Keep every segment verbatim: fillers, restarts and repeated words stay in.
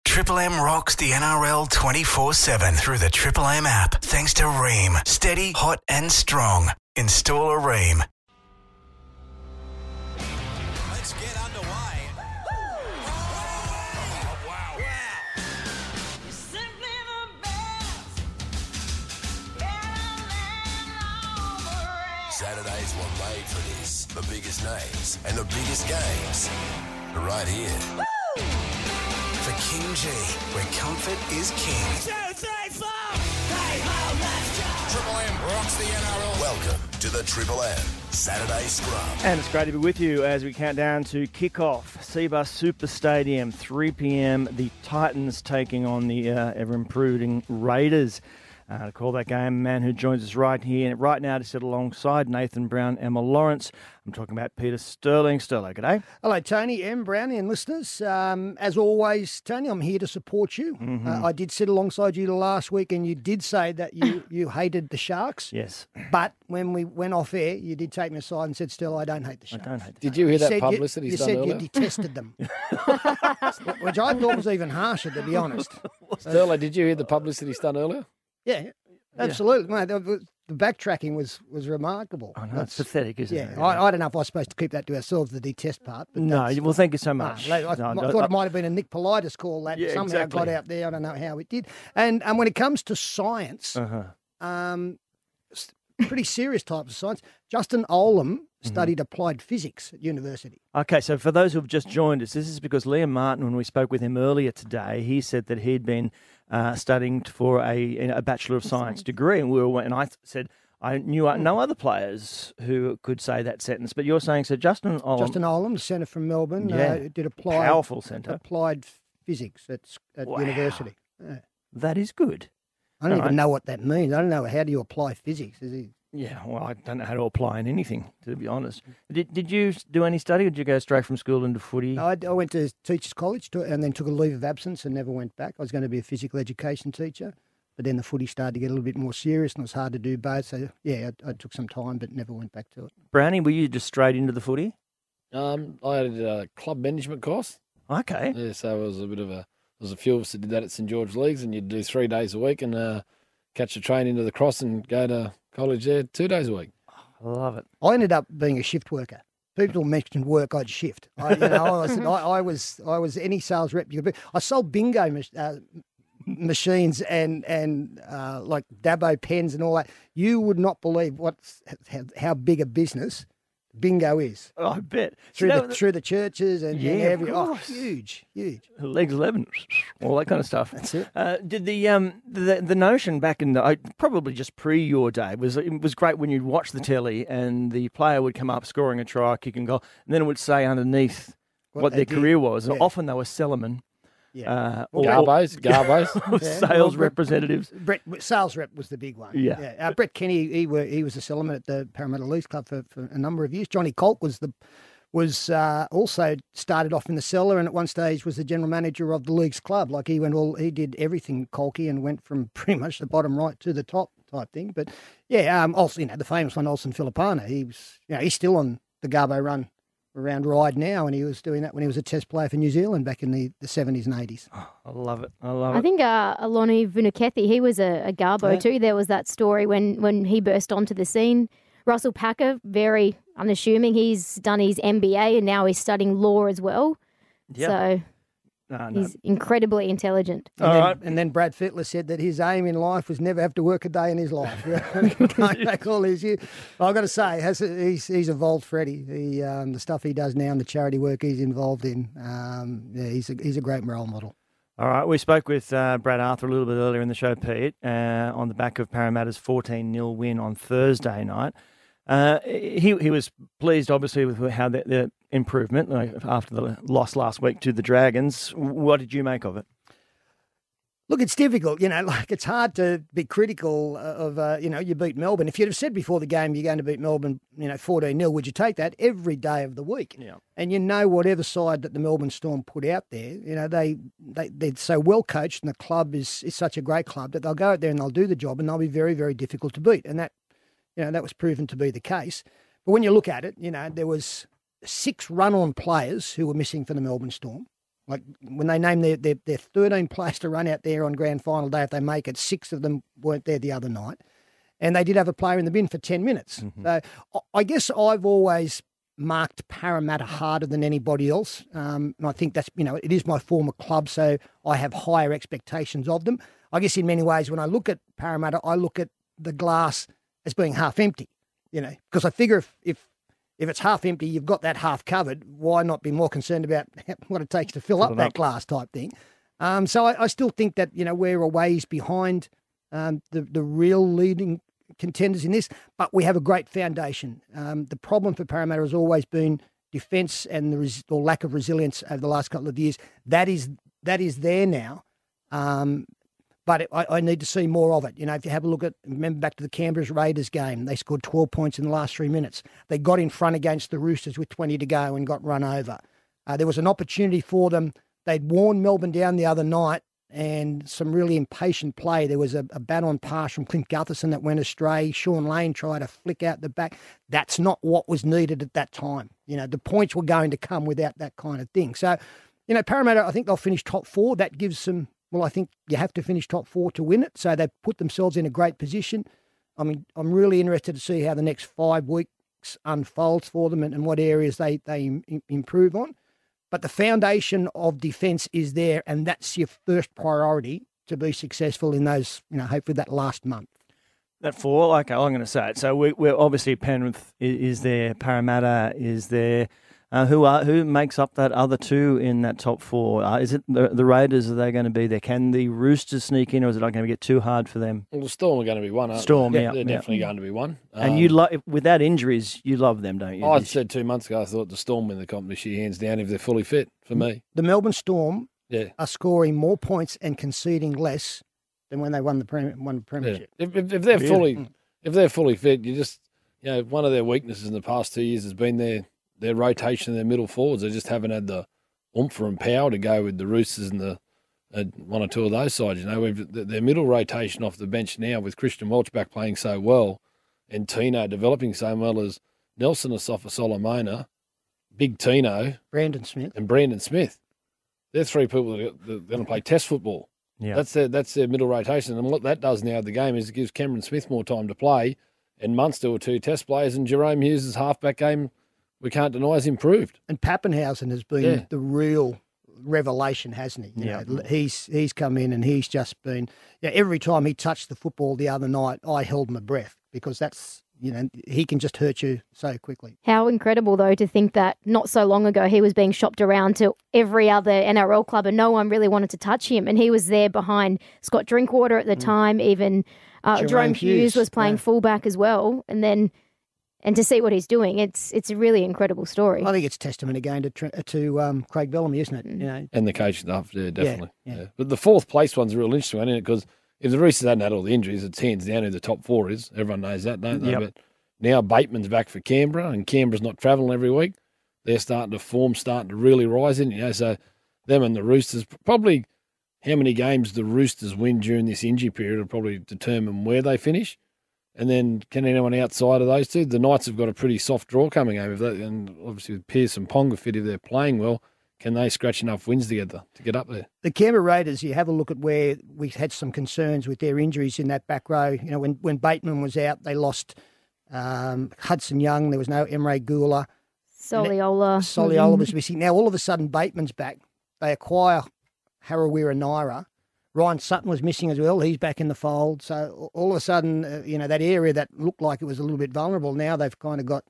Triple M rocks the N R L twenty-four seven through the Triple M app. Thanks to Rheem. Steady, hot and strong. Install a Rheem. Let's get underway. Oh, wow. Wow. You're simply the best. Better than all the rest. Saturdays were made for this. The biggest names and the biggest games are right here. For King G, where comfort is king. Two, three, four. Hey, ho, let's go. Triple M rocks the N R L. Welcome to the Triple M Saturday Scrum. And it's great to be with you as we count down to kick-off Cbus Super Stadium, three p.m. The Titans taking on the uh, ever-improving Raiders. Uh, to call that game, a man who joins us right here, right now to sit alongside Nathan Brown, Emma Lawrence. I'm talking about Peter Sterling. Sterling, g'day. Hello, Tony, M. Brownie and listeners. Um, as always, Tony, I'm here to support you. Mm-hmm. Uh, I did sit alongside you last week and you did say that you, you hated the Sharks. Yes. But when we went off air, you did take me aside and said, still, I don't hate the Sharks. I don't hate the Did you hear that said publicity You, you done said earlier? you detested them, which I thought was even harsher, to be honest. Sterling, did you hear the publicity stunt earlier? Yeah, absolutely. Mate, the, the backtracking was, was remarkable. I know, it's pathetic, isn't Yeah, it? I, I don't know if I was supposed to keep that to ourselves, the detest part. But No, that's- well, thank you so No, much. I, I No, thought I- it might have been a Nick Politis call that Yeah, somehow exactly. got out there. I don't know how it did. And and when it comes to science, Uh-huh. um, s- pretty serious types of science. Justin Olam Mm-hmm. studied applied physics at university. Okay, so for those who have just joined us, this is because Liam Martin, when we spoke with him earlier today, he said that he'd been uh, studying for a, a Bachelor of Science degree, and we were, and I said I knew no other players who could say that sentence, but you're saying so. Justin Olam, Justin Olam, the centre from Melbourne, Yeah. uh, did applied powerful centre. applied physics at s- at Wow. university. Yeah. That is good. I don't All even right. know what that means. I don't know how do you apply physics. Is he? Yeah, well, I don't know how to apply in anything, to be honest. Did Did you do any study, or did you go straight from school into footy? I, I went to teachers' college to, and then took a leave of absence and never went back. I was going to be a physical education teacher, but then the footy started to get a little bit more serious and it was hard to do both. So, yeah, I, I took some time but never went back to it. Brownie, were you just straight into the footy? Um, I had a club management course. Okay. Yeah, so it was a bit of a, there was a few of us that did that at St George Leagues, and you'd do three days a week and uh, catch a train into the Cross and go to college there two days a week. I love it. I ended up being a shift worker. People mentioned work, I'd shift. I, you know, I was, I, I was, I was any sales rep you could be. I sold bingo mach- uh, machines and and uh, like Dabo pens and all that. You would not believe what's how, how big a business bingo is Oh, I bet. through You know, the through the churches and, Yeah, and of every oh course. huge, huge. Legs eleven, all that kind of stuff. That's it. Uh, did the um the the notion back in the uh, probably just pre your day was it was great when you'd watch the telly and the player would come up scoring a try, kicking goal, and then it would say underneath what, What their they did. career was. And Yeah. often they were cellarmen, Yeah. uh, or, Garbos, Garbos. or Yeah, sales well, Brett- representatives. Brett sales rep was the big one. Yeah. Uh, Brett Kenny, he were he was a cellarman at the Parramatta Leafs Club for, for a number of years. Johnny Colk was the was uh, also started off in the cellar and at one stage was the general manager of the league's club. Like he went all he did everything Colky and went from pretty much the bottom right to the top type thing. But yeah, um, also you know the famous one Olsen Filipana. He was you know he's still on the Garbo run around Ryde now, and he was doing that when he was a Test player for New Zealand back in the, the seventies and eighties. I love it. I love I it. think uh, Aloni Vunakethi, he was a, a Garbo Yeah. too. There was that story when, when he burst onto the scene. Russell Packer, very unassuming. He's done his M B A and now he's studying law as well. Yeah. So No, no. he's incredibly intelligent. And, All then, right. and then Brad Fittler said that his aim in life was never have to work a day in his life. Going back all these years. I've got to say, has, he's, he's evolved, Freddie. He, um, the stuff he does now and the charity work he's involved in, um, yeah, he's, a, he's a great role model. All right, we spoke with uh, Brad Arthur a little bit earlier in the show, Pete, uh, on the back of Parramatta's fourteen nil win on Thursday night. Uh, he he was pleased, obviously, with how the, the improvement like, after the loss last week to the Dragons. What did you make of it? Look, it's difficult, you know, like it's hard to be critical of, uh, you know, you beat Melbourne. If you'd have said before the game you're going to beat Melbourne, you know, fourteen nil, would you take that every day of the week? Yeah. And you know whatever side that the Melbourne Storm put out there, you know, they, they, they're so well coached and the club is, is such a great club that they'll go out there and they'll do the job and they'll be very, very difficult to beat. And that, you know, that was proven to be the case. But when you look at it, you know, there was six run-on players who were missing for the Melbourne Storm. Like when they name their, their, their thirteen players to run out there on grand final day, if they make it, six of them weren't there the other night. And they did have a player in the bin for ten minutes. Mm-hmm. So I- I guess I've always marked Parramatta harder than anybody else. Um, and I think that's, you know, it is my former club, so I have higher expectations of them. I guess in many ways, when I look at Parramatta, I look at the glass as being half empty, you know, because I figure if, if if it's half empty, you've got that half covered, why not be more concerned about what it takes to fill up it that up. glass type thing? Um, so I, I still think that, you know, we're a ways behind um, the, the real leading contenders in this, but we have a great foundation. Um, the problem for Parramatta has always been defence and the res- or lack of resilience over the last couple of years. That is that is there now, um, but it, I, I need to see more of it. You know, if you have a look at, remember back to the Canberra's Raiders game, they scored twelve points in the last three minutes. They got in front against the Roosters with twenty to go and got run over. Uh, there was an opportunity for them. They'd worn Melbourne down the other night, and some really impatient play. There was a, a bat-on pass from Clint Gutherson that went astray. Sean Lane tried to flick out the back. That's not what was needed at that time. You know, the points were going to come without that kind of thing. So, you know, Parramatta, I think they'll finish top four. That gives them, well, I think you have to finish top four to win it. So they've put themselves in a great position. I mean, I'm really interested to see how the next five weeks unfolds for them and, and what areas they, they im- improve on. But the foundation of defence is there, and that's your first priority to be successful in those, you know, hopefully that last month. That four, okay, I'm going to say it. So we, we're obviously Penrith is, is there, Parramatta is there. Uh, who are who makes up that other two in that top four? Uh, is it the, the Raiders? Are they going to be there? Can the Roosters sneak in, or is it not going to get too hard for them? Well, the Storm are going to be one, aren't Storm, they? yeah, They're yeah. definitely going to be one. And Um, you lo- without injuries, you love them, don't you? I This- said two months ago I thought the Storm win the competition hands down if they're fully fit for me. The Melbourne Storm Yeah. are scoring more points and conceding less than when they won the premi- won the Yeah. premiership. If, if, if they're Really? fully if they're fully fit, you just you know, one of their weaknesses in the past two years has been their their rotation in their middle forwards. They just haven't had the oomph and power to go with the Roosters and the uh, one or two of those sides. You know, we've, their middle rotation off the bench now with Christian Welch back playing so well and Tino developing so well as Nelson Asafa Solomona, Big Tino, Brandon Smith. and Brandon Smith. They're three people that are, that are going to play Test football. yeah. That's their that's their middle rotation, and what that does now of the game is it gives Cameron Smith more time to play, and Munster were two Test players, and Jerome Hughes' halfback game, we can't deny, has improved. And Pappenhausen has been Yeah. the real revelation, hasn't he? You Yeah. know, he's he's come in and he's just been. Yeah, every time he touched the football the other night, I held my breath because that's, you know, he can just hurt you so quickly. How incredible, though, to think that not so long ago he was being shopped around to every other N R L club and no one really wanted to touch him. And he was there behind Scott Drinkwater at the time. Even uh, Jerome Jerome Hughes, Hughes, was playing yeah. fullback as well. And then, and to see what he's doing, it's it's a really incredible story. I think it's testament again to Tr- to um, Craig Bellamy, isn't it? You know, And the coaching staff, yeah, definitely. yeah. Yeah. But the fourth place one's real interesting, isn't it? Because if the Roosters hadn't had all the injuries, it's hands down who the top four is. Everyone knows that, don't they? Yep. But now Bateman's back for Canberra, and Canberra's not travelling every week. They're starting to form, starting to really rise in. You know, so them and the Roosters, probably how many games the Roosters win during this injury period will probably determine where they finish. And then can anyone outside of those two? The Knights have got a pretty soft draw coming over, if they, and obviously with Pearce and Ponga fit, if they're playing well, can they scratch enough wins together to get up there? the Canberra Raiders, you have a look at where we had some concerns with their injuries in that back row. You know, when, when Bateman was out, they lost um, Hudson Young. There was no Emre Gula. Soliola. Soliola was missing. Now, all of a sudden, Bateman's back. They acquire Harawira Naira. Ryan Sutton was missing as well. He's back in the fold. So all of a sudden, uh, you know, that area that looked like it was a little bit vulnerable, now they've kind of got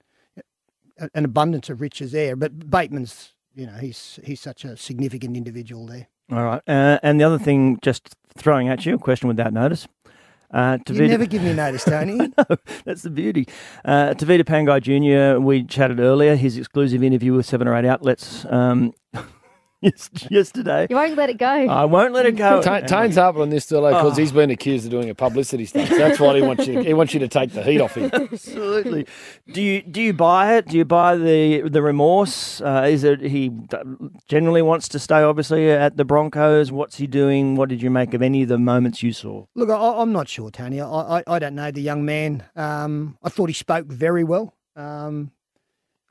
a- an abundance of riches there. But Bateman's, you know, he's he's such a significant individual there. All right. Uh, and the other thing, just throwing at you, a question without notice. Uh, You Tavita- never give me notice, Tony. No, that's the beauty. Uh, Tavita Pangai Junior, we chatted earlier, his exclusive interview with seven or eight outlets um, yes- yesterday. You won't let it go. I won't let it go. Ta- Tane's harping on this still because Oh. he's been accused of doing a publicity stunt. So that's why he wants you. To, he wants you to take the heat off him. Absolutely. Do you do you buy it? Do you buy the the remorse? Uh, is it he generally wants to stay, obviously, at the Broncos? What's he doing? What did you make of any of the moments you saw? Look, I, I'm not sure, Tony. I, I, I don't know the young man. Um, I thought he spoke very well. Um,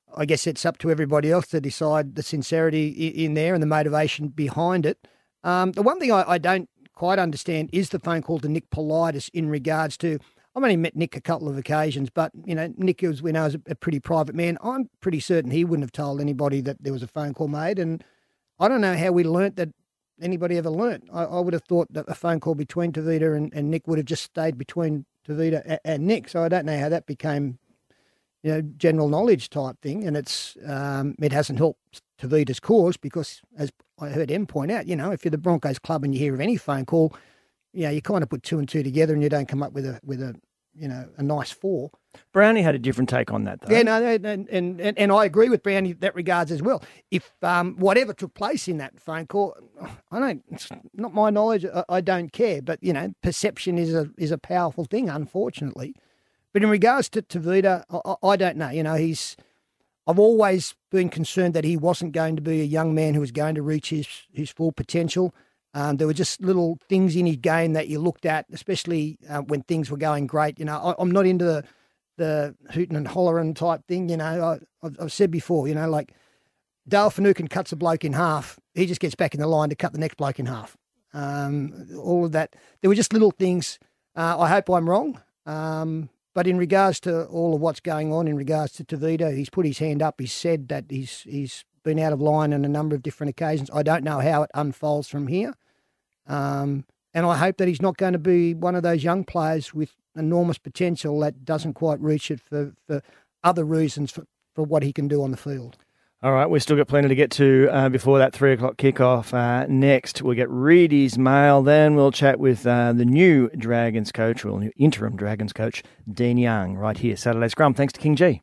I guess it's up to everybody else to decide the sincerity i- in there and the motivation behind it. Um, the one thing I, I don't quite understand is the phone call to Nick Politis in regards to, I've only met Nick a couple of occasions, but, you know, Nick, was, we know, is a, a pretty private man. I'm pretty certain he wouldn't have told anybody that there was a phone call made. And I don't know how we learnt that anybody ever learnt. I, I would have thought that a phone call between Tavita and, and Nick would have just stayed between Tavita and, and Nick. So I don't know how that became, you know, general knowledge type thing. And it's um, it hasn't helped Tavita's cause because, as I heard Em point out, you know, if you're the Broncos club and you hear of any phone call, you know, you kind of put two and two together and you don't come up with a with a you know a nice four. Brownie had a different take on that, though. Yeah, no, and and and, and I agree with Brownie in that regards as well. If um, whatever took place in that phone call, I don't. It's not my knowledge. I, I don't care. But you know, perception is a is a powerful thing, unfortunately. But in regards to Tavita, I, I don't know. You know, he's. I've always been concerned that he wasn't going to be a young man who was going to reach his his full potential. Um, there were just little things in his game that you looked at, especially uh, when things were going great. You know, I, I'm not into the the hooting and hollering type thing. You know, I, I've, I've said before. You know, like Dale Finucane cuts a bloke in half, he just gets back in the line to cut the next bloke in half. Um, all of that. There were just little things. Uh, I hope I'm wrong. Um, But in regards to all of what's going on in regards to Tavita, he's put his hand up. He's said that he's he's been out of line on a number of different occasions. I don't know how it unfolds from here. Um, and I hope that he's not going to be one of those young players with enormous potential that doesn't quite reach it for, for other reasons for, for what he can do on the field. All right, we've still got plenty to get to uh, before that three o'clock kickoff. Uh, next, we'll get Reedy's mail. Then we'll chat with uh, the new Dragons coach, or new interim Dragons coach, Dean Young, right here. Saturday Scrum. Thanks to King G.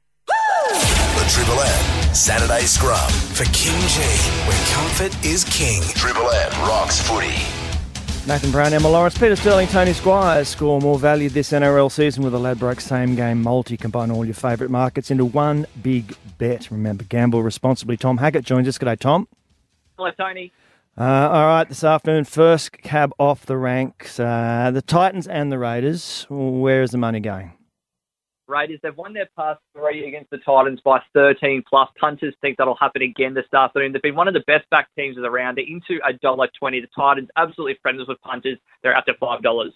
The Triple M Saturday Scrum. For King G, where comfort is king. Triple M rocks footy. Nathan Brown, Emma Lawrence, Peter Sterling, Tony Squires score more value this N R L season with a Ladbroke same game multi. Combine all your favourite markets into one big bet. Remember, gamble responsibly. Tom Hackett joins us. G'day, Tom. Hello, Tony. Uh, all right, this afternoon, first cab off the ranks. Uh, the Titans and the Raiders. Where is the money going? Raiders, they've won their past three against the Titans by thirteen plus. Punters think that'll happen again this afternoon. They've been one of the best back teams of the round. They're into one dollar twenty. The Titans, absolutely friendless with punters. They're out to five dollars.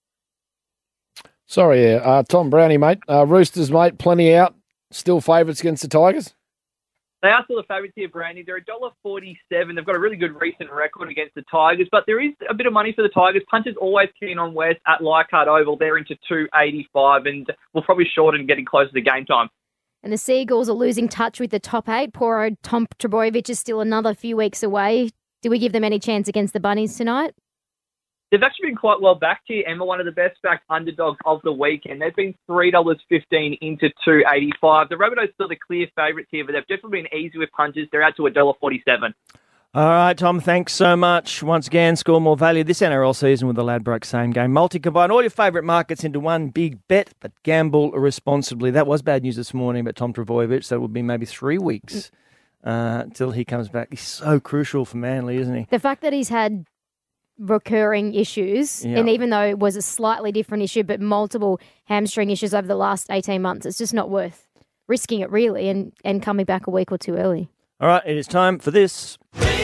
Sorry, yeah. Uh, Tom Brownie, mate. Uh, Roosters, mate, plenty out. Still favourites against the Tigers? They are still the favourites here, Brandy. They're one dollar forty-seven. They've got a really good recent record against the Tigers, but there is a bit of money for the Tigers. Punters always keen on West at Leichhardt Oval. They're into two eighty-five, and we'll probably shorten getting closer to game time. And the Seagulls are losing touch with the top eight. Poor old Tom Trbojevic is still another few weeks away. Do we give them any chance against the Bunnies tonight? They've actually been quite well backed here, Emma, one of the best backed underdogs of the weekend. They've been three dollars fifteen into two eighty-five. The Rabbitohs still the clear favourites here, but they've definitely been easy with punches. They're out to one dollar forty-seven. All right, Tom, thanks so much. Once again, score more value this N R L season with the Ladbroke same game multi. Combine all your favourite markets into one big bet, but gamble responsibly. That was bad news this morning about Tom Trbojevic, so it will be maybe three weeks uh, until he comes back. He's so crucial for Manly, isn't he? The fact that he's had recurring issues, Yeah. and even though it was a slightly different issue, but multiple hamstring issues over the last eighteen months, it's just not worth risking it, really, and, and coming back a week or two early. All right, it is time for this.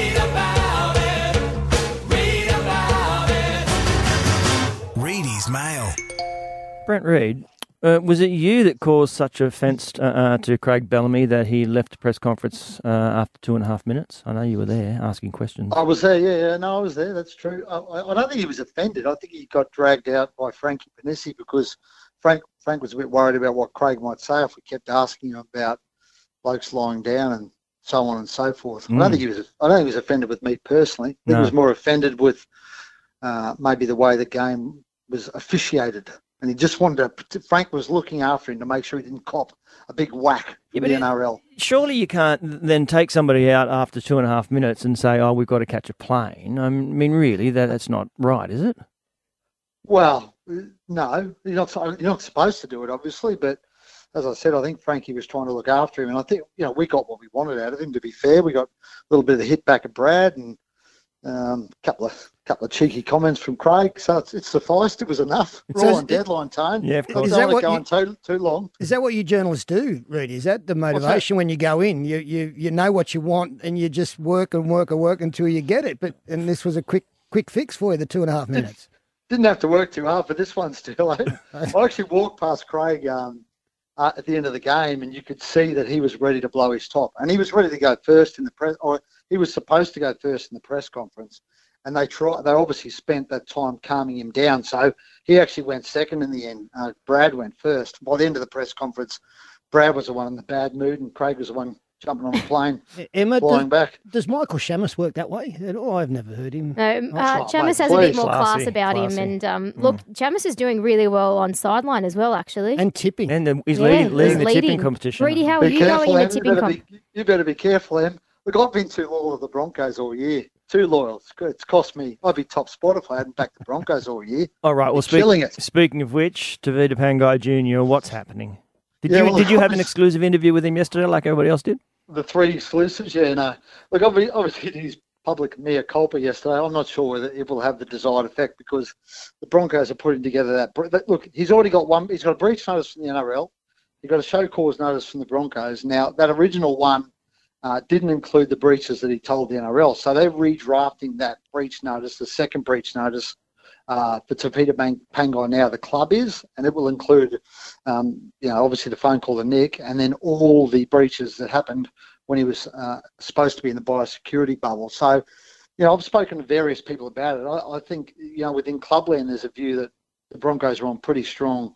Reedy's mail. Brent Reid, uh, was it you that caused such offence uh, uh, to Craig Bellamy that he left the press conference uh, after two and a half minutes? I know you were there asking questions. I was there, yeah, yeah. No, I was there. That's true. I, I don't think he was offended. I think he got dragged out by Frankie Panisi because Frank Frank was a bit worried about what Craig might say if we kept asking him about blokes lying down and so on and so forth. Mm. I don't think he was. I don't think he was offended with me personally. I think No. he was more offended with uh, maybe the way the game was officiated. And he just wanted to. Frank was looking after him to make sure he didn't cop a big whack Yeah, in but the it- N R L. Surely you can't then take somebody out after two and a half minutes and say, oh, we've got to catch a plane. I mean, really, that, that's not right, is it? Well, no, you're not. You're not supposed to do it, obviously. But as I said, I think Frankie was trying to look after him, and I think you know we got what we wanted out of him. To be fair, we got a little bit of the hit back at Brad, and Um, couple of couple of cheeky comments from Craig, so it's, it's sufficed. It was enough. We're So all is- on deadline, Tone. Yeah, of I course. Is don't that want what to go on too, too long. Is that what you journalists do, Reedy? Is that the motivation when you go in? You you you know what you want and you just work and work and work until you get it. But and this was a quick quick fix for you, the two and a half minutes. Didn't have to work too hard for this one, still. I I actually walked past Craig um, uh, at the end of the game, and you could see that he was ready to blow his top, and he was ready to go first in the press, or he was supposed to go first in the press conference. And they try, they obviously spent that time calming him down. So he actually went second in the end. Uh, Brad went first. By the end of the press conference, Brad was the one in the bad mood, and Craig was the one jumping on a plane, Emma, flying does, back. does Michael Shamus work that way? Oh, I've never heard him. No, uh, not, Chamis mate. has a bit Please. more class Classy, about classy. him, and um, look, Chamis is doing really well on sideline as well, actually. And tipping. And the, he's Yeah, leading, he's leading the tipping leading. competition. Brady, how are Be you going careful, in the Em. You tipping better, comp? be, you better be careful, Em. Look, I've been too loyal to the Broncos all year. Too loyal. It's, it's cost me. I'd be top spot if I hadn't backed the Broncos all year. All right. Well, They're speak, killing it. speaking of which, Tavita Pangai Junior, what's happening? Did Yeah, you well, did you have an I was- exclusive interview with him yesterday, like everybody else did? The three exclusives, yeah, no. Look, obviously, obviously his public mea culpa yesterday. I'm not sure whether it will have the desired effect because the Broncos are putting together that. br- that- Look, he's already got one. He's got a breach notice from the N R L. He's got a show cause notice from the Broncos. Now, that original one uh, didn't include the breaches that he told the N R L. So they're redrafting that breach notice, the second breach notice, uh, for Tavita Bang- Pangai now, the club is, and it will include, um, you know, obviously the phone call to Nick and then all the breaches that happened when he was uh, supposed to be in the biosecurity bubble. So, you know, I've spoken to various people about it. I, I think, you know, within Clubland, there's a view that the Broncos are on pretty strong.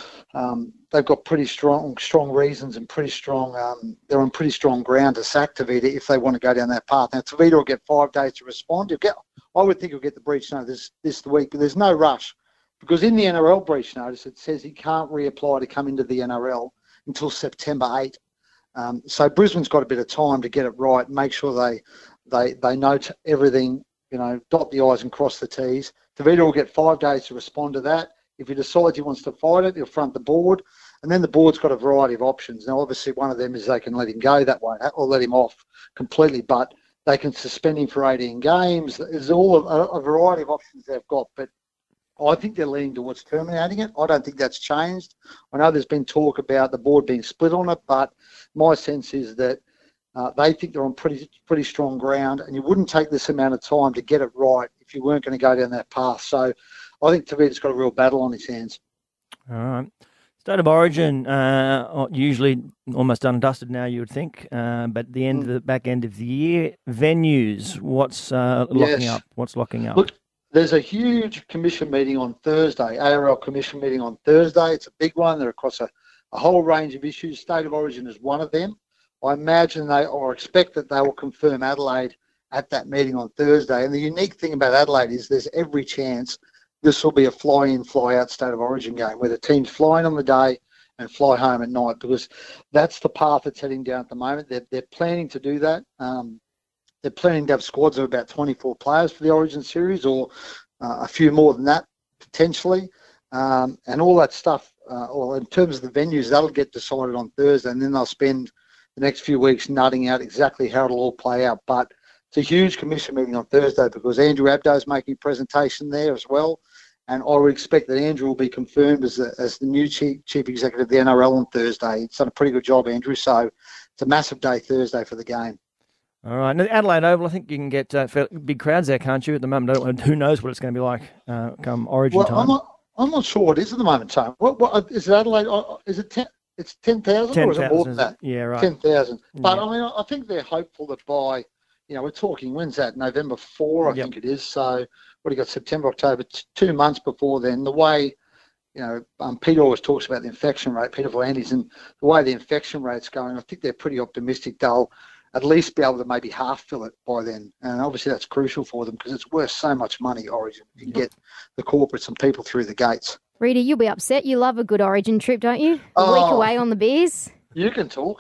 Um, they've got pretty strong, strong reasons and pretty strong. Um, they're on pretty strong ground to sack Tavita if they want to go down that path. Now, Tavita will get five days to respond. He'll get, I would think he'll get the breach notice this week, but there's no rush because in the N R L breach notice it says he can't reapply to come into the N R L until September eighth. Um, so Brisbane's got a bit of time to get it right, make sure they they they note everything, you know, dot the I's and cross the T's. Tavita will get five days to respond to that. If he decides he wants to fight it, he'll front the board. And then the board's got a variety of options. Now, obviously, one of them is they can let him go that way or let him off completely, but they can suspend him for eighteen games. There's all a, a variety of options they've got, but I think they're leaning towards terminating it. I don't think that's changed. I know there's been talk about the board being split on it, but my sense is that uh, they think they're on pretty pretty strong ground, and you wouldn't take this amount of time to get it right if you weren't going to go down that path. So I think Tavita's got a real battle on his hands. All right. State of Origin, uh, usually almost done and dusted now, you would think. Uh, but the end, of the back end of the year, venues. What's uh, locking Yes. up? What's locking up? Look, there's a huge commission meeting on Thursday, A R L commission meeting on Thursday. It's a big one. They're across a, a whole range of issues. State of Origin is one of them. I imagine they or expect that they will confirm Adelaide at that meeting on Thursday. And the unique thing about Adelaide is there's every chance this will be a fly-in, fly-out State of Origin game where the team's flying on the day and fly home at night because that's the path it's heading down at the moment. They're, they're planning to do that. Um, they're planning to have squads of about twenty-four players for the Origin series or uh, a few more than that potentially. Um, and all that stuff, uh, or in terms of the venues, that'll get decided on Thursday and then they'll spend the next few weeks nutting out exactly how it'll all play out. But it's a huge commission meeting on Thursday because Andrew Abdo is making a presentation there as well. And I would expect that Andrew will be confirmed as the, as the new chief, chief executive of the N R L on Thursday. He's done a pretty good job, Andrew. So it's a massive day Thursday for the game. All right. Now, Adelaide Oval, I think you can get uh, fair- big crowds there, can't you, at the moment? Don't- Who knows what it's going to be like uh, come Origin Well, time? I'm not, I'm not sure what it is at the moment, Tom. What, what is it Adelaide? uh, Is it ten? It's ten thousand or is it more than that? Yeah, right. ten thousand. But Yeah. I mean, I think they're hopeful that by, you know, we're talking, when's that? November fourth, I Yep. think it is. So what do you got? September, October, t- two months before then. The way, you know, um, Peter always talks about the infection rate, Peter Volandis, and the way the infection rate's going, I think they're pretty optimistic they'll at least be able to maybe half fill it by then. And obviously that's crucial for them because it's worth so much money, Origin, if you can get the corporates and people through the gates. Rita, you'll be upset. You love a good Origin trip, don't you? A week Oh. away on the beers. You can talk.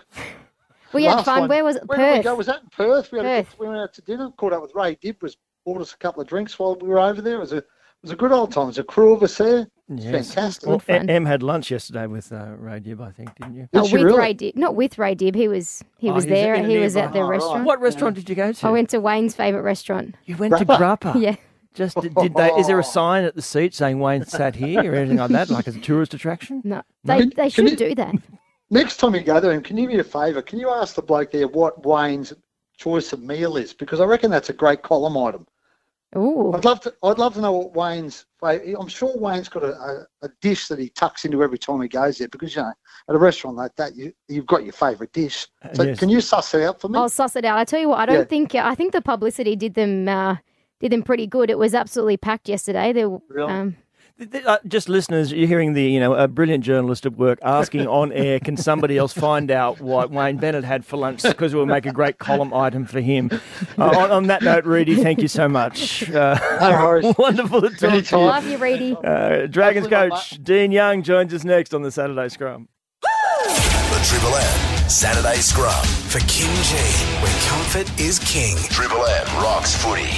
We had Last fun. one- Where was it? Where did we Perth. go? Was that in Perth? We, had a, Perth. we went out to dinner, caught up with Ray Dibb, was bought us a couple of drinks while we were over there. It was a it was a good old time. There's a crew of us there. It's Yes. fantastic. Well, Good fun. Em had lunch yesterday with uh, Ray Dibb, I think, didn't you? Did Oh, she with really? Ray Dibb. Not with Ray Dibb. He was he Oh, was he was there. in a He was at nearby- the Oh, restaurant. right. What restaurant did you go to? I went to Wayne's favourite restaurant. You went to Grappa? Grappa. Yeah. Just did, did they? Is there a sign at the seat saying Wayne sat here or anything like that, like as a tourist attraction? No, No? they Can- they can should you- do that. Next time you go there, can you do me a favour? Can you ask the bloke there what Wayne's choice of meal is? Because I reckon that's a great column item. Ooh. I'd love to. I'd love to know what Wayne's. I'm sure Wayne's got a, a, a dish that he tucks into every time he goes there. Because you know, at a restaurant like that, you you've got your favourite dish. So yes. can you suss it out for me? I'll suss it out. I tell you what, I don't Yeah. think I think the publicity did them uh, did them pretty good. It was absolutely packed yesterday. There, were, Really? um, Th- th- uh, Just listeners, you're hearing the, you know, a brilliant journalist at work asking on air, can somebody else find out what Wayne Bennett had for lunch because it will make a great column item for him. Uh, on, on that note, Reedy, thank you so much. Uh, No worries. wonderful to talk to Anytime. you. love you, Reedy. Uh, Dragons Hopefully my coach Dean Young joins us next on the Saturday Scrum. The Triple M Saturday Scrum. For King G, where comfort is king. Triple M rocks footy.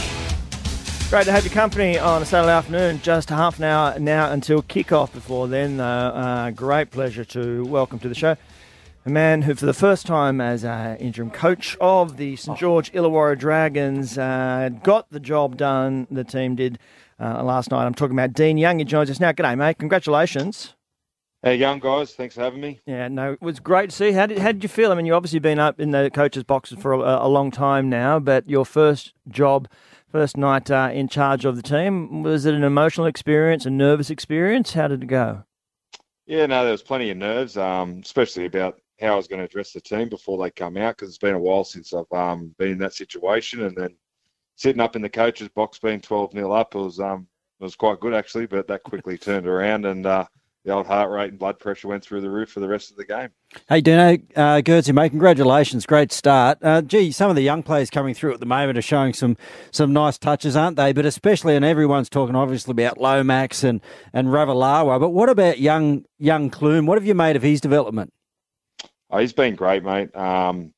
Great to have your company on a Saturday afternoon. Just half an hour now until kick-off. Before then, though, uh, great pleasure to welcome to the show a man who, for the first time as uh, interim coach of the St George Illawarra Dragons, uh, got the job done. The team did uh, last night. I'm talking about Dean Young. He joins us now. G'day, mate. Congratulations. How you going, guys? Thanks for having me. Yeah, no, it was great to see. How did, how did you feel? I mean, you've obviously been up in the coaches' boxes for a, a long time now, but your first job, first night uh, in charge of the team, was it an emotional experience, a nervous experience? How did it go? Yeah, no, there was plenty of nerves, um, especially about how I was going to address the team before they come out, because it's been a while since I've um, been in that situation. And then sitting up in the coaches' box, being twelve nil up, it was um, it was quite good actually, but that quickly turned around, and uh, the old heart rate and blood pressure went through the roof for the rest of the game. Hey, Dino, uh, Gertzy, mate, congratulations. Great start. Uh, gee, some of the young players coming through at the moment are showing some some nice touches, aren't they? But especially, and everyone's talking obviously about Lomax and, and Ravalawa, but what about young young Clume? What have you made of his development? Oh, he's been great, mate. Um,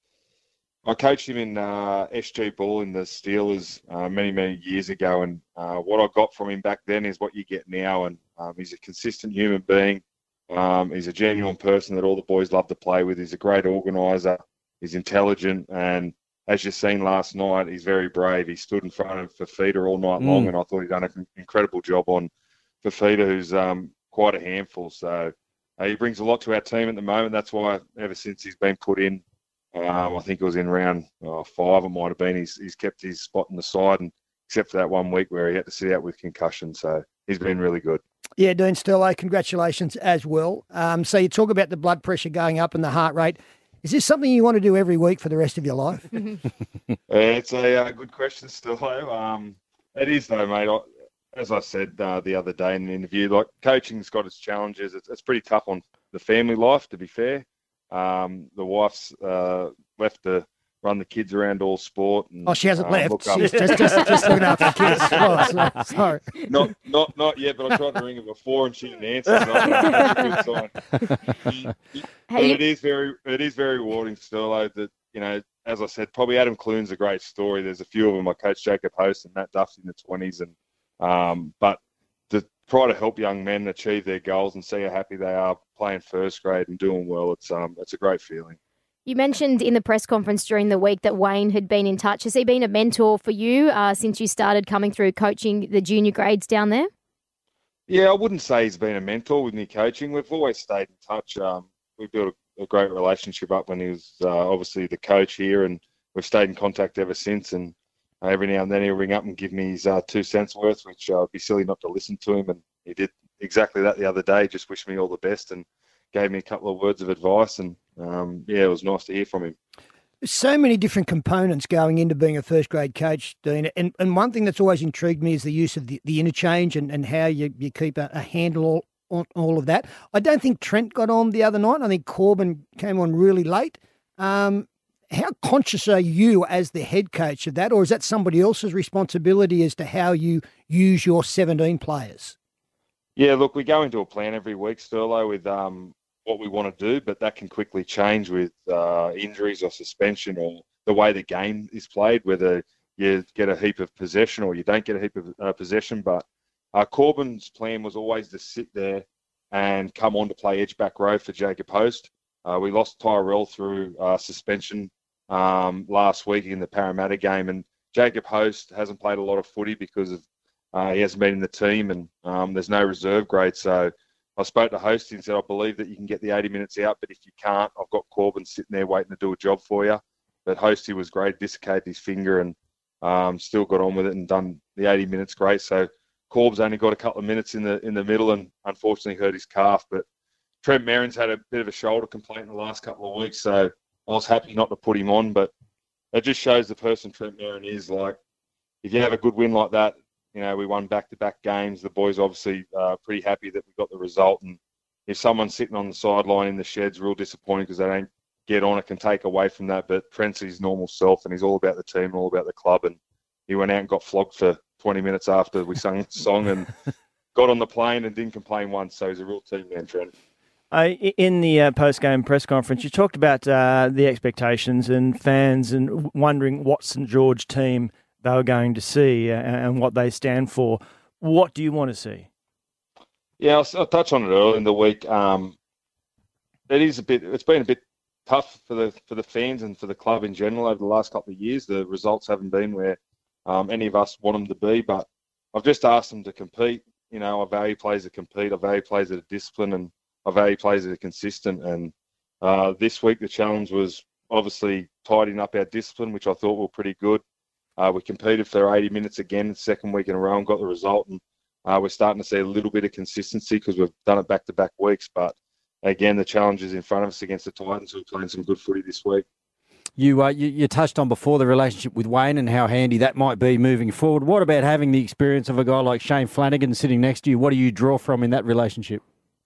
I coached him in uh, S G Ball in the Steelers uh, many, many years ago, and uh, what I got from him back then is what you get now, and um, he's a consistent human being. Um, he's a genuine person that all the boys love to play with. He's a great organiser. He's intelligent, and as you've seen last night, he's very brave. He stood in front of Fafita all night Mm. long, and I thought he'd done an incredible job on Fafita, who's um, quite a handful. So uh, he brings a lot to our team at the moment. That's why ever since he's been put in, um, I think it was in round uh, five, it might have been, he's, he's kept his spot in the side, and except for that one week where he had to sit out with concussion. So he's been really good. Yeah, Dean Sterlo, congratulations as well. Um, so you talk about the blood pressure going up and the heart rate. Is this something you want to do every week for the rest of your life? Uh, it's a uh, good question still. Um, it is though, mate. I, as I said uh, the other day in the interview, like coaching's got its challenges. It's, it's pretty tough on the family life, to be fair. Um, the wife's uh, left to run the kids around all sport. And, Oh, she hasn't um, left. look up- She's just, just, just looking after the kids. Oh, so- sorry. Not, not, not yet. But I tried to ring her before, and she didn't answer. So that's a good sign. But Hey, it is very, it is very rewarding still. Though, that you know, as I said, probably Adam Clune's a great story. There's a few of them. I coached Jacob Host and Matt Duffy in the twenties, and um, but to try to help young men achieve their goals and see how happy they are playing first grade and doing well, it's um, it's a great feeling. you mentioned in the press conference during the week that Wayne had been in touch. Has he been a mentor for you uh, since you started coming through coaching the junior grades down there? Yeah, I wouldn't say he's been a mentor with me coaching. We've always stayed in touch. Um, we built a, a great relationship up when he was uh, obviously the coach here, and we've stayed in contact ever since. And uh, every now and then he'll ring up and give me his uh, two cents worth, which uh, would be silly not to listen to him. And he did exactly that the other day, just wished me all the best and gave me a couple of words of advice. And um, yeah, it was nice to hear from him. So many different components going into being a first grade coach, Dean. And, and one thing that's always intrigued me is the use of the, the interchange and, and how you, you keep a, a handle on all of that. I don't think Trent got on the other night. I think Corbin came on really late. Um, how conscious are you as the head coach of that, or is that somebody else's responsibility as to how you use your seventeen players? Yeah, look, we go into a plan every week, Sterlo, with um, what we want to do, but that can quickly change with uh, injuries or suspension or the way the game is played, whether you get a heap of possession or you don't get a heap of uh, possession. But Uh, Corbin's plan was always to sit there and come on to play edge back row for Jacob Host. Uh, we lost Tyrell through uh, suspension um, last week in the Parramatta game, and Jacob Host hasn't played a lot of footy because of uh, he hasn't been in the team, and um, there's no reserve grade. So I spoke to Host and said, I believe that you can get the eighty minutes out, but if you can't, I've got Corbin sitting there waiting to do a job for you. But Hosty was great, dislocated his finger and um, still got on with it and done the eighty minutes great. So Corb's only got a couple of minutes in the in the middle and unfortunately hurt his calf. But Trent Merrin's had a bit of a shoulder complaint in the last couple of weeks, so I was happy not to put him on. But it just shows the person Trent Merrin is. Like, if you have a good win like that, you know, we won back-to-back games. The boys obviously uh, pretty happy that we got the result. And if someone's sitting on the sideline in the shed's real disappointed because they don't get on, it can take away from that. But Trent's his normal self, and he's all about the team and all about the club. And he went out and got flogged for twenty minutes after we sung the song and got on the plane and didn't complain once. So he's a real team man, Trent. Uh, in the uh, post-game press conference, you talked about uh, the expectations and fans and wondering what St George team they were going to see uh, and what they stand for. What do you want to see? Yeah, I'll, I'll touch on it early in the week. Um, it is a bit. It's been a bit tough for the for the fans and for the club in general over the last couple of years. The results haven't been where um, any of us want them to be. But I've just asked them to compete. You know, I value players that compete. I value players that are disciplined, and I value players that are consistent. And uh, this week the challenge was obviously tidying up our discipline, which I thought were pretty good. Uh, we competed for eighty minutes again the second week in a row and got the result. And uh, we're starting to see a little bit of consistency because we've done it back-to-back weeks. But again, the challenge is in front of us against the Titans, who are playing some good footy this week. You, uh, you you touched on before the relationship with Wayne and how handy that might be moving forward. What about having the experience of a guy like Shane Flanagan sitting next to you? What do you draw from in that relationship?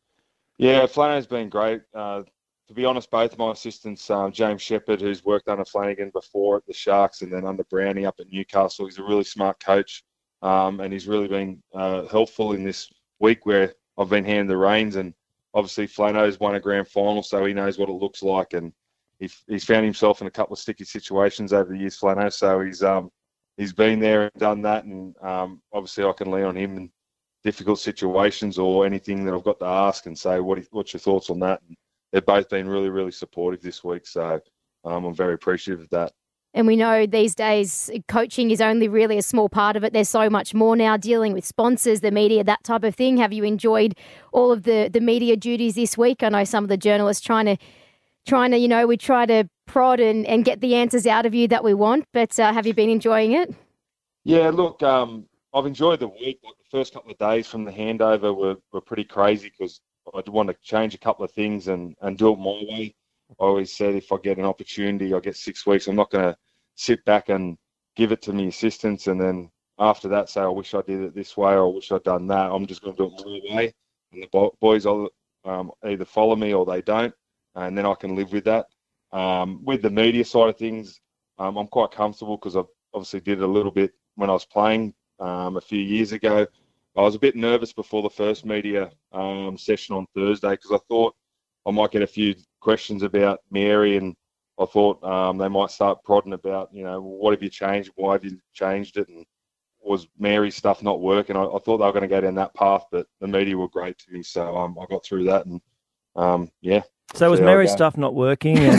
Yeah, Flanagan's been great. Uh, to be honest, both my assistants, um, James Shepherd, who's worked under Flanagan before at the Sharks and then under Brownie up at Newcastle, he's a really smart coach, um, and he's really been uh, helpful in this week where I've been handing the reins. And obviously, Flano's won a grand final, so he knows what it looks like, and he, he's found himself in a couple of sticky situations over the years, Flano. So he's um, he's been there and done that, and um, obviously I can lean on him in difficult situations or anything that I've got to ask and say, what what's your thoughts on that? And they've both been really, really supportive this week, so um, I'm very appreciative of that. And we know these days coaching is only really a small part of it. There's so much more now, dealing with sponsors, the media, that type of thing. Have you enjoyed all of the, the media duties this week? I know some of the journalists trying to, trying to, you know, we try to prod and, and get the answers out of you that we want, but uh, have you been enjoying it? Yeah, look, um, I've enjoyed the week. Like the first couple of days from the handover were, were pretty crazy because I want to change a couple of things and, and do it my way. I always said if I get an opportunity, I get six weeks. I'm not going to sit back and give it to my assistants and then after that say, I wish I did it this way or I wish I'd done that. I'm just going to do it my way. And the boys um, either follow me or they don't, and then I can live with that. Um, with the media side of things, um, I'm quite comfortable because I obviously did it a little bit when I was playing um, a few years ago. I was a bit nervous before the first media um, session on Thursday because I thought I might get a few questions about Mary, and I thought um, they might start prodding about, you know, what have you changed? Why have you changed it? And was Mary's stuff not working? I, I thought they were going to go down that path, but the media were great to me, so um, I got through that, and um, yeah. So was Mary's stuff not working? And...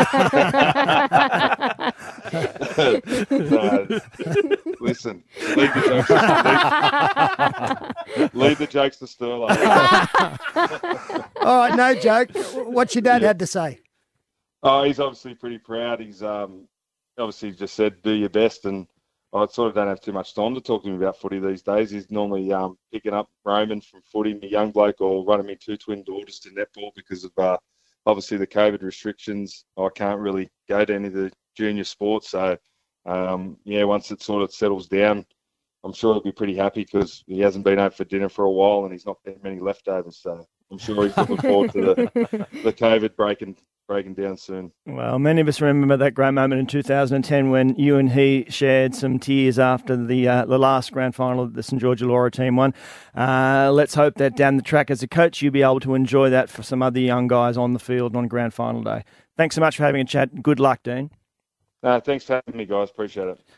no, listen, leave the jokes. Leave, leave the jokes to Sterling. All right, no joke. What's your dad Yeah. had to say? Oh, he's obviously pretty proud. He's um, obviously just said, do your best. And I sort of don't have too much time to talk to him about footy these days. He's normally um, picking up Roman from footy, my young bloke, or running me two twin daughters to netball because of uh, obviously the COVID restrictions. I can't really go to any of the junior sports. So, um, yeah, once it sort of settles down, I'm sure he'll be pretty happy because he hasn't been out for dinner for a while and he's not getting many leftovers. So I'm sure he's looking forward to the, the COVID breaking breaking down soon. Well, many of us remember that great moment in two thousand ten when you and he shared some tears after the uh, the last grand final that the St George Illawarra team won. Uh, let's hope that down the track as a coach you'll be able to enjoy that for some other young guys on the field on grand final day. Thanks so much for having a chat. Good luck, Dean. Uh, thanks for having me, guys. Appreciate it.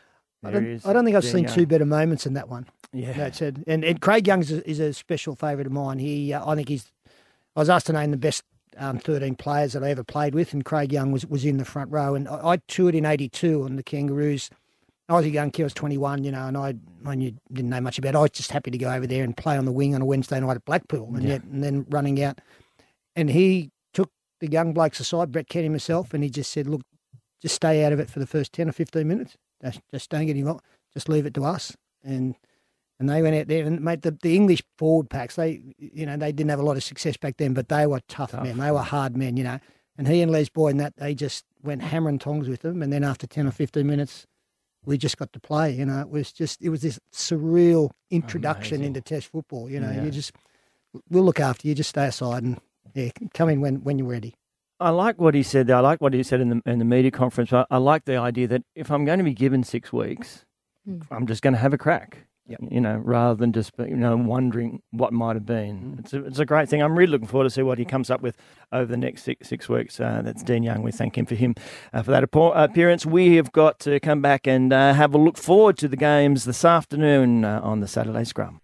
I There don't, he is. I don't think I've There seen you go. two better moments in that one. Yeah. That's it. And, and Craig Young is a, is a special favourite of mine. He, uh, I think he's. I was asked to name the best um, thirteen players that I ever played with, and Craig Young was was in the front row. And I, I toured in eighty-two on the Kangaroos. I was a young kid, I was twenty-one, you know, and I, I knew, didn't know much about it. I was just happy to go over there and play on the wing on a Wednesday night at Blackpool, and, Yeah. yet, and then running out. And he took the young blokes aside, Brett Kenny himself, and he just said, look, just stay out of it for the first ten or fifteen minutes. Just, just don't get involved. Just leave it to us. And and they went out there and made the, the English forward packs. They, you know, they didn't have a lot of success back then, but they were tough, Tough. men. They were hard men, you know. And he and Les Boyd and that, they just went hammer and tongs with them. And then after ten or fifteen minutes, we just got to play. You know, it was just, it was this surreal introduction Amazing. into Test football. You know, Yeah. you just, we'll look after you. Just stay aside and yeah, come in when, when you're ready. I like what he said there. I like what he said in the in the media conference. I, I like the idea that if I'm going to be given six weeks, Mm. I'm just going to have a crack. Yep. You know, rather than just you know wondering what might have been. Mm. It's a, it's a great thing. I'm really looking forward to see what he comes up with over the next six six weeks. Uh, that's Dean Young. We thank him for him uh, for that appo- appearance. We have got to come back and uh, have a look forward to the games this afternoon uh, on the Saturday Scrum.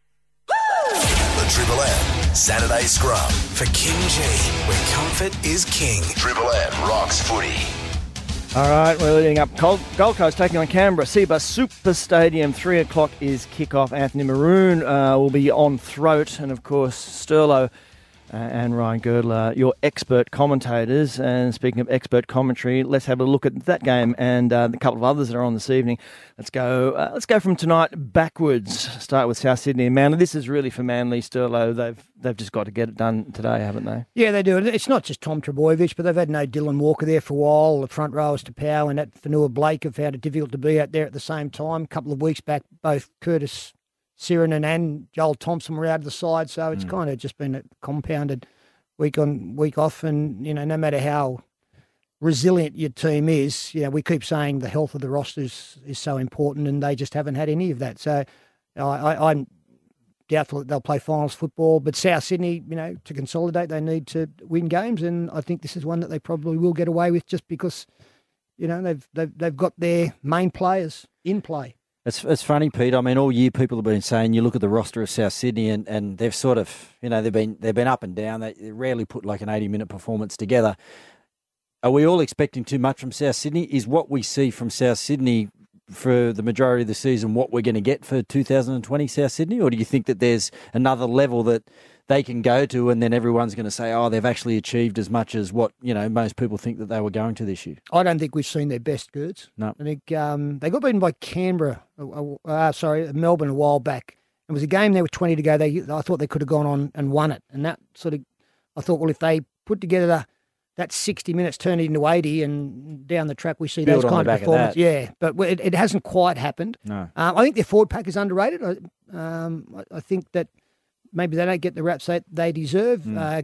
The Triple M Saturday Scrum. For King G, where comfort is king. Triple M rocks footy. All right, we're leading up. Gold, Gold Coast taking on Canberra. Seabus Super Stadium. Three o'clock is kickoff. Anthony Maroon uh, will be on throat, and of course Sterlo uh, and Ryan Girdler, your expert commentators. And speaking of expert commentary, let's have a look at that game and uh, the couple of others that are on this evening. Let's go. Uh, let's go from tonight backwards. Start with South Sydney and Manly. This is really for Manly. Sterlo, they've they've just got to get it done today, haven't they? Yeah, they do. It's not just Tom Trebojevic, but they've had no Dylan Walker there for a while. The front rowers to Powell and that Fanua Blake have found it difficult to be out there at the same time. A couple of weeks back, both Curtis Sirinen and Joel Thompson were out of the side, so it's mm. kind of just been a compounded week on, week off. And, you know, no matter how resilient your team is, you know, we keep saying the health of the rosters is so important, and they just haven't had any of that. So I, I, I'm doubtful that they'll play finals football. But South Sydney, you know, to consolidate, they need to win games, and I think this is one that they probably will get away with, just because, you know, they've they've they've got their main players in play. It's it's funny, Pete. I mean, all year people have been saying you look at the roster of South Sydney, and, and they've sort of, you know, they've been they've been up and down. They rarely put like an eighty minute performance together. Are we all expecting too much from South Sydney? Is what we see from South Sydney for the majority of the season what we're going to get for two thousand twenty South Sydney, or do you think that there's another level that they can go to, and then everyone's going to say, oh, they've actually achieved as much as what, you know, most people think that they were going to this year? I don't think we've seen their best, Gertz. No. I think um, they got beaten by Canberra, uh, uh, sorry, Melbourne a while back. It was a game there with twenty to go. They, I thought they could have gone on and won it. And that sort of, I thought, well, if they put together the, that sixty minutes, turn it into eighty, and down the track we see Build those on kind the of back of performances. that. Yeah, but it, it hasn't quite happened. No. Um, I think their forward pack is underrated. I, um, I, I think that maybe they don't get the raps that they deserve. Mm. Uh,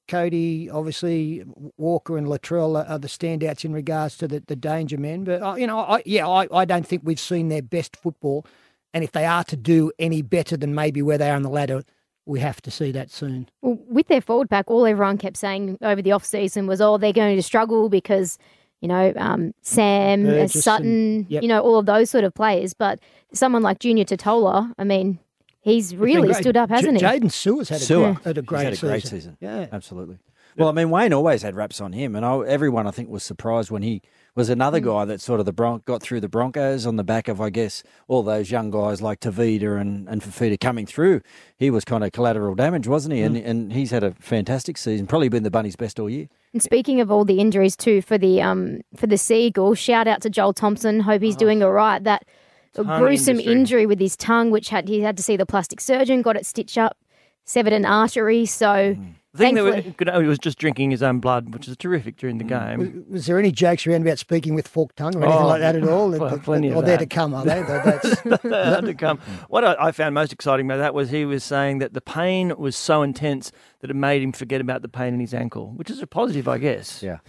Cody, obviously, Walker and Latrell are, are the standouts in regards to the, the danger men. But, uh, you know, I, yeah, I, I don't think we've seen their best football. And if they are to do any better than maybe where they are on the ladder, we have to see that soon. Well, with their forward pack, all everyone kept saying over the off-season was, oh, they're going to struggle because, you know, um, Sam, uh, Burgess Sutton, and- yep. you know, all of those sort of players. But someone like Junior Totola, I mean, he's really great. stood up, hasn't J- he? Jaden Sewer's had a, Sewer. great, had a great He's had a season. great season. Yeah. Absolutely. Well, I mean, Wayne always had raps on him, and I, everyone, I think, was surprised when he was another guy that sort of the Bron- got through the Broncos on the back of, I guess, all those young guys like Tavita and, and Fafita coming through. He was kind of collateral damage, wasn't he? And and he's had a fantastic season, probably been the Bunnies' best all year. And speaking of all the injuries too for the um for the Seagulls, shout out to Joel Thompson. Hope he's doing all right. That a Tongue gruesome industry. injury with his tongue, which had he had to see the plastic surgeon, got it stitched up, severed an artery. So The thing that thankfully, we, he was just drinking his own blood, which is terrific during the game. Was, was there any jokes around about speaking with forked tongue or anything Oh, like that at all? well, That- plenty or of they're that. to come, are they? That- That's, They had to come. What I, I found most exciting about that was he was saying that the pain was so intense that it made him forget about the pain in his ankle, which is a positive, I guess. Yeah.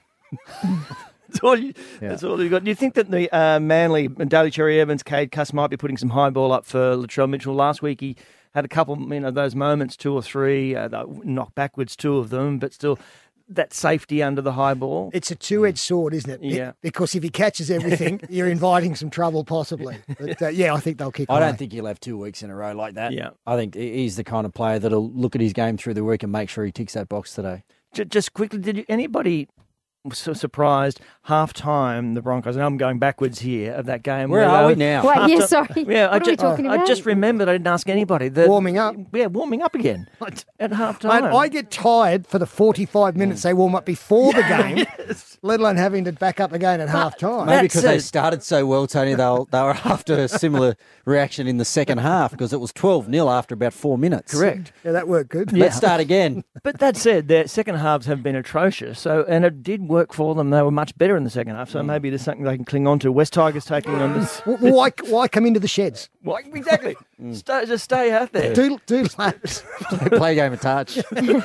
That's all you. That's all you got. Do you think that the uh, Manly and Daly Cherry Evans, Cade Cuss might be putting some high ball up for Latrell Mitchell? Last week he had a couple, you know, those moments, two or three, uh, that knocked backwards, two of them, but still, that safety under the high ball. It's a two-edged sword, isn't it? Be- Yeah. Because if he catches everything, you're inviting some trouble possibly. But uh, yeah, I think they'll kick I away. don't think he'll have two weeks in a row like that. Yeah. I think he's the kind of player that'll look at his game through the week and make sure he ticks that box today. J- Just quickly, did you, anybody was so surprised half time the Broncos? And I'm going backwards here of that game. Where are they- we now? Wait, yeah, half-time- sorry. Yeah, I What are we just, talking I about? just remembered. I didn't ask anybody. The, Warming up. Yeah, warming up again at half Mate, time. I get tired for the forty-five minutes they warm up before the game, let alone having to back up again at half time. Maybe That because they said- started so well, Tony, they were, they were after a similar reaction in the second half because it was twelve nil after about four minutes. Correct. Yeah, that worked good. Let's start again. But that said, their second halves have been atrocious. So, and it did work for them. They were much better in the second half. So maybe there's something they can cling on to. West Tigers taking on this. W- Why, why come into the sheds? Why, exactly. Stay, just stay out there. Do, do laps. Play a game of touch.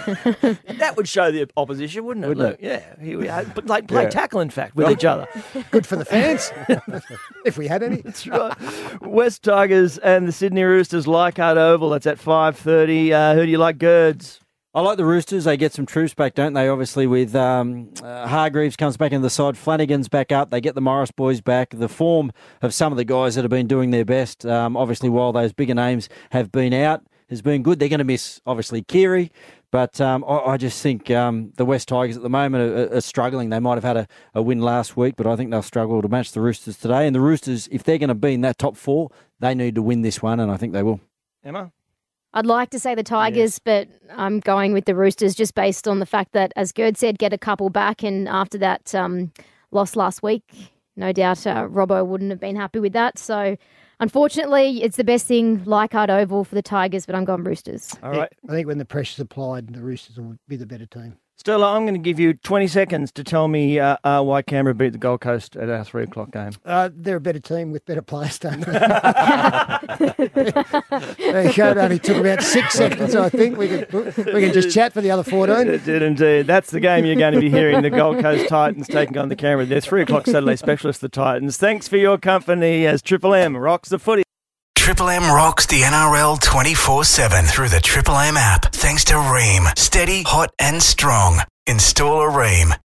That would show the opposition, wouldn't it? Wouldn't Look, yeah, here we are. But like play Yeah. tackle, in fact, with each other. Good for the fans, if we had any. That's right. West Tigers and the Sydney Roosters, Leichhardt Oval. That's at five thirty. Uh, who do you like, Girds? I like the Roosters. They get some troops back, don't they? Obviously, with um, uh, Hargreaves comes back into the side, Flanagan's back up. They get the Morris boys back. The form of some of the guys that have been doing their best, um, obviously, while those bigger names have been out, has been good. They're going to miss, obviously, Keary. But um, I, I just think um, the West Tigers at the moment are, are struggling. They might have had a, a win last week, but I think they'll struggle to match the Roosters today. And the Roosters, if they're going to be in that top four, they need to win this one, and I think they will. Emma? I'd like to say the Tigers, but I'm going with the Roosters just based on the fact that, as Gerd said, get a couple back. And after that um, loss last week, no doubt uh, Robbo wouldn't have been happy with that. So, unfortunately, it's the best thing, Leichhardt Oval for the Tigers, but I'm going Roosters. All right. I think when the pressure's applied, the Roosters will be the better team. Stella, I'm going to give you twenty seconds to tell me uh, uh, why Canberra beat the Gold Coast at our three o'clock game. Uh, they're a better team with better players, don't they? There you go. It only took about six seconds, I think. We can, we can just chat for the other fourteen. It did indeed. That's the game you're going to be hearing. The Gold Coast Titans taking on the Canberra. They're three o'clock Saturday specialists, the Titans. Thanks for your company as Triple M rocks the footy. Triple M rocks the N R L twenty-four seven through the Triple M app. Thanks to Ream. Steady, hot and strong. Install a Ream.